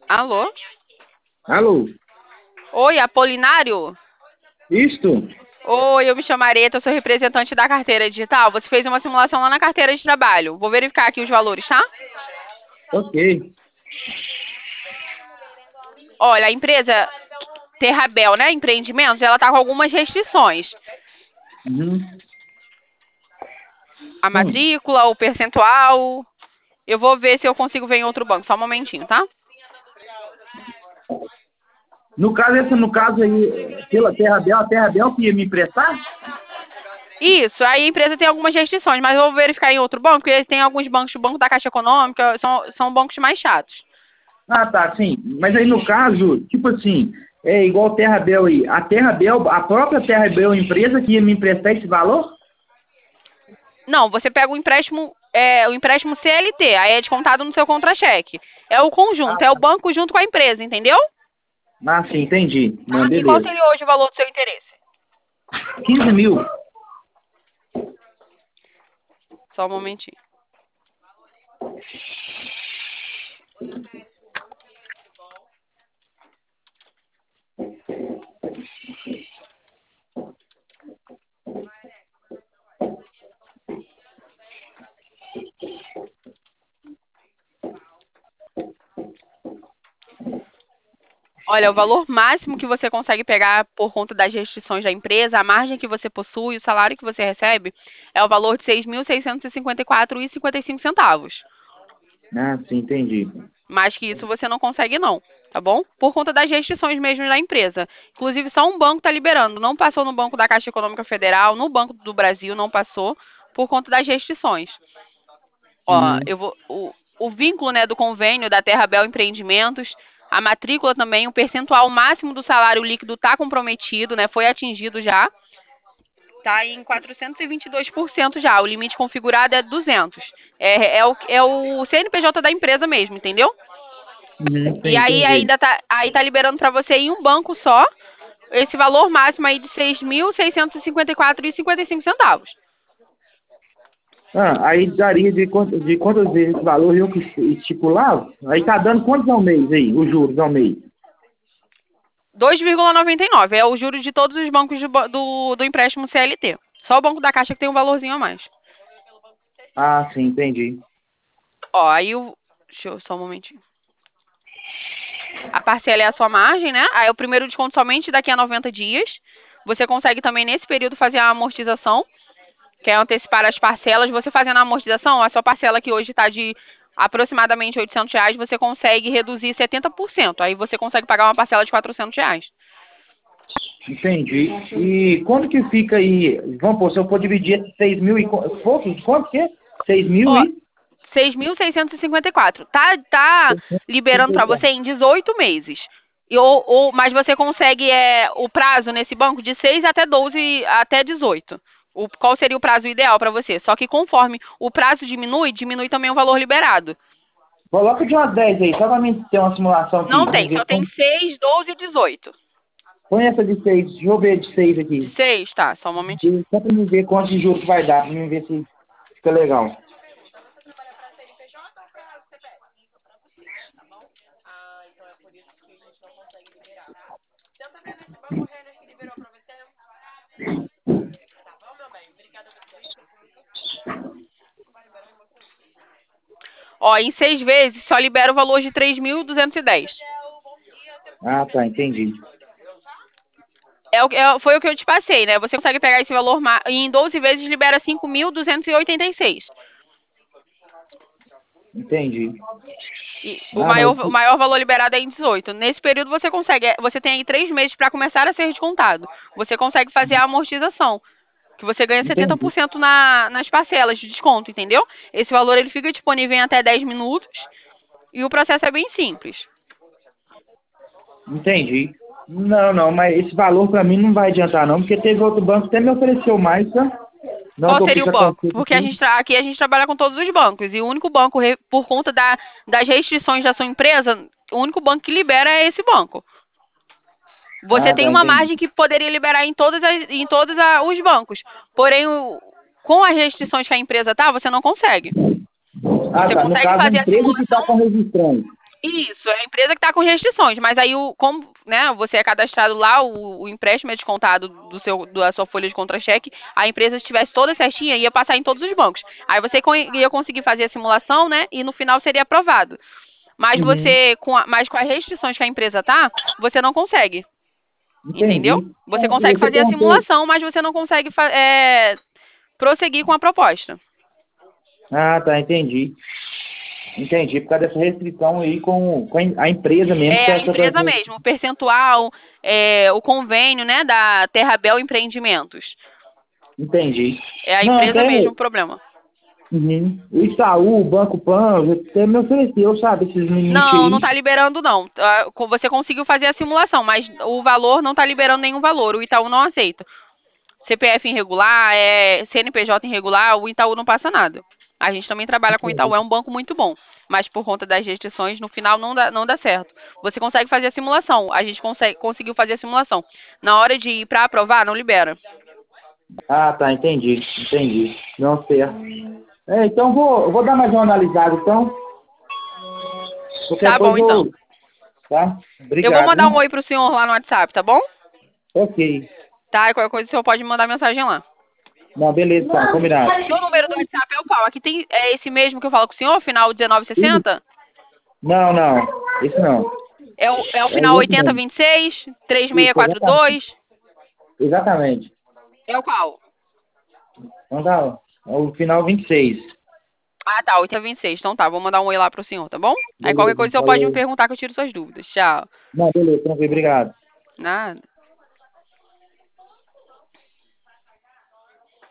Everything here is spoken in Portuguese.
Alô? Alô? Oi, Apolinário? Isto? Oi, eu me chamo Areta, eu sou representante da carteira digital. Você fez uma simulação lá na carteira de trabalho. Vou verificar aqui os valores, tá? Ok. Olha, a empresa Terrabel, né, Empreendimentos, ela tá com algumas restrições. Uhum. A matrícula, o percentual. Eu vou ver se eu consigo ver em outro banco. Só um momentinho, tá? No caso aí, pela Terra Bel, a Terra Bel que ia me emprestar? Isso, aí a empresa tem algumas restrições, mas eu vou verificar em outro banco, porque tem alguns bancos, o Banco da Caixa Econômica, são bancos mais chatos. Ah, tá, sim. Mas aí no caso, tipo assim, é igual Terra Bel aí. A Terra Bel, a própria Terra Bel empresa que ia me emprestar esse valor? Não, você pega o empréstimo CLT, aí é descontado no seu contra-cheque. É o conjunto, é o banco junto com a empresa, entendeu? Ah, sim, entendi. Não, Tá? E qual beleza. seria hoje o valor do seu interesse? 15 mil. Só um momentinho. Olha, o valor máximo que você consegue pegar por conta das restrições da empresa, a margem que você possui, o salário que você recebe, é o valor de R$ 6.654,55. Ah, sim, entendi. Mais que isso você não consegue não, tá bom? Por conta das restrições mesmo da empresa. Inclusive, só um banco está liberando. Não passou no Banco da Caixa Econômica Federal, no Banco do Brasil não passou, por conta das restrições. Ó, Uhum. o vínculo, né, do convênio da Terrabel Empreendimentos, a matrícula também, o percentual máximo do salário líquido está comprometido, né, foi atingido já, está em 422% já, o limite configurado é 200. É o CNPJ da empresa mesmo, entendeu? Uhum, sim, E aí entendi. tá liberando para você em um banco só, esse valor máximo aí de 6.654,55. Ah, aí daria de quantas vezes esse valor eu que estipulava? Aí tá dando quantos ao mês aí, os juros ao mês? 2,99 é o juro de todos os bancos do empréstimo CLT. Só o Banco da Caixa que tem um valorzinho a mais. Ah, sim, entendi. Ó, aí o. Deixa eu só um momentinho. A parcela é a sua margem, né? Aí o primeiro desconto somente daqui a 90 dias. Você consegue também nesse período fazer a amortização, que é antecipar as parcelas. Você fazendo a amortização, a sua parcela que hoje está de aproximadamente R$ 800, você consegue reduzir 70%. Aí você consegue pagar uma parcela de R$ 400. Entendi. E quanto que fica aí? Vamos pôr, se eu for dividir esses 6 mil e poucos, quanto que é? 6 mil Ó, e 6.654. Tá liberando para você em 18 meses. Mas você consegue o prazo nesse banco de 6 até 12, até 18. Qual seria o prazo ideal para você? Só que conforme o prazo diminui também o valor liberado. Coloca de umas 10 aí, só pra mim ter uma simulação aqui. Não Vamos tem, só ver. tem 6, 12 e 18. Põe essa de 6, deixa eu ver de 6 De aqui. 6, tá, só um momentinho. Só pra mim ver quanto de juros que vai dar, pra mim ver se fica legal. Ó, em 6 vezes só libera o valor de 3.210. Ah, tá, entendi. Foi o que eu te passei, né? Você consegue pegar esse valor e em 12 vezes libera 5.286. Entendi. E o Ah, maior, mas o maior valor liberado é em 18. Nesse período você consegue, você tem aí 3 meses para começar a ser descontado. Você consegue fazer a amortização, que você ganha entendi. 70% nas parcelas de desconto, entendeu? Esse valor ele fica disponível em até 10 minutos e o processo é bem simples. Entendi. Não, não, mas esse valor pra mim não vai adiantar não, porque teve outro banco que até me ofereceu mais, tá? Não Qual que eu seria fiz o a banco? consulta Porque aqui. aqui a gente trabalha com todos os bancos e o único banco, por conta das restrições da sua empresa, o único banco que libera é esse banco. Você Ah, tem tá, uma entendi. margem que poderia liberar em todos os bancos. Porém, com as restrições que a empresa tá, você não consegue. Ah, Você tá. No consegue caso, a fazer a empresa que está simulação. com registrando. Isso, é a empresa que está com restrições, mas aí, como né, você é cadastrado lá, o empréstimo é descontado da sua folha de contra-cheque, a empresa, se estivesse toda certinha, ia passar em todos os bancos. Aí você ia conseguir fazer a simulação, né, e no final seria aprovado. Mas Uhum. mas com as restrições que a empresa tá, você não consegue, entendeu? Entendi. Você E consegue você fazer a perguntou. simulação, mas você não consegue prosseguir com a proposta. Ah, tá, entendi. Entendi, por causa dessa restrição aí com a empresa mesmo, É que a essa das... empresa mesmo, o percentual, o convênio, né, da Terrabel Empreendimentos. Entendi. É a Não, empresa até mesmo o problema. uhum. O Itaú, o Banco Pan, até me ofereceu, sabe, esses limites Não, não aí. está liberando não. Você conseguiu fazer a simulação, mas o valor não está liberando nenhum valor. O Itaú não aceita. CPF irregular, CNPJ irregular, o Itaú não passa nada. A gente também trabalha com o Itaú, Entendi. é um banco muito bom, mas por conta das restrições, no final não dá certo. Você consegue fazer a simulação, a gente conseguiu fazer a simulação. Na hora de ir para aprovar, não libera. Ah, tá, entendi, entendi. Não, certo. Então vou dar mais uma analisada, então. Qualquer Tá bom, coisa então. eu... Tá? Eu vou Obrigado, mandar um viu? oi pro senhor lá no WhatsApp, tá bom? Ok. Tá, e qualquer coisa o senhor pode me mandar mensagem lá. Não, beleza, então, combinado. Seu número do WhatsApp é o qual? Aqui é esse mesmo que eu falo com o senhor, final Ih, 1960? não, não. Esse não. É o É final o outro mesmo. 8026, Isso, exatamente. 3642? Exatamente. É o qual? Então tá, é o final 26. Ah, tá, 8h26. Então tá, vou mandar um oi lá pro senhor, tá bom? Aí qualquer Beleza, coisa o senhor pode me valeu. perguntar que eu tiro suas dúvidas. Tchau. Não, beleza, tranquilo, obrigado. Nada.